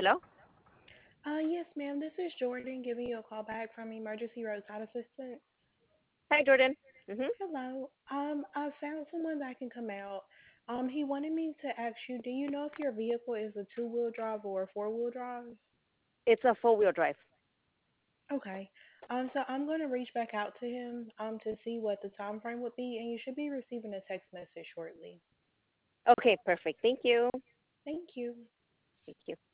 Hello? Yes, ma'am. This is Jordan giving you a call back from Emergency Roadside Assistance. Hi, Jordan. Mm-hmm. Hello. I found someone that can come out. He wanted me to ask you, do you know if your vehicle is a two-wheel drive or a four-wheel drive? It's a four-wheel drive. Okay. So I'm going to reach back out to him, to see what the time frame would be, and you should be receiving a text message shortly. Okay, perfect. Thank you. Thank you. Thank you.